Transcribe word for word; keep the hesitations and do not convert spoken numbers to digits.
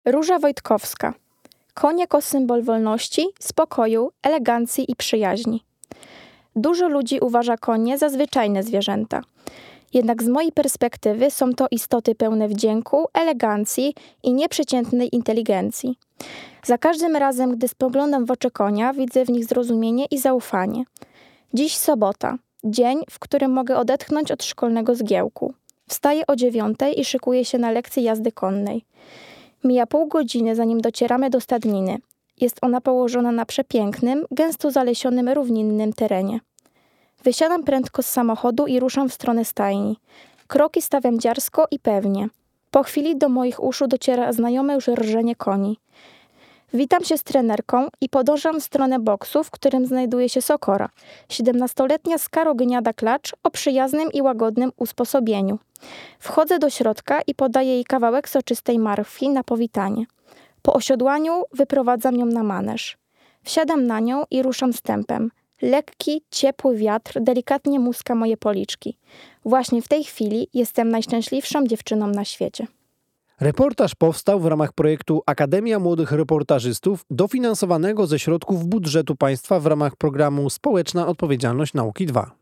Róża Wojtkowska. Koń jako symbol wolności, spokoju, elegancji i przyjaźni. Dużo ludzi uważa konie za zwyczajne zwierzęta. Jednak z mojej perspektywy są to istoty pełne wdzięku, elegancji i nieprzeciętnej inteligencji. Za każdym razem, gdy spoglądam w oczy konia, widzę w nich zrozumienie i zaufanie. Dziś sobota, dzień, w którym mogę odetchnąć od szkolnego zgiełku. Wstaję o dziewiątej i szykuję się na lekcję jazdy konnej. Mija pół godziny, zanim docieramy do stadniny. Jest ona położona na przepięknym, gęsto zalesionym, równinnym terenie. Wysiadam prędko z samochodu i ruszam w stronę stajni. Kroki stawiam dziarsko i pewnie. Po chwili do moich uszu dociera znajome już rżenie koni. Witam się z trenerką i podążam w stronę boksu, w którym znajduje się Sokora, siedemnastoletnia skarogniada klacz o przyjaznym i łagodnym usposobieniu. Wchodzę do środka i podaję jej kawałek soczystej marchwi na powitanie. Po osiodłaniu wyprowadzam ją na maneż. Wsiadam na nią i ruszam stępem. Lekki, ciepły wiatr delikatnie muska moje policzki. Właśnie w tej chwili jestem najszczęśliwszą dziewczyną na świecie. Reportaż powstał w ramach projektu Akademia Młodych Reportażystów, dofinansowanego ze środków budżetu państwa w ramach programu Społeczna Odpowiedzialność Nauki dwa.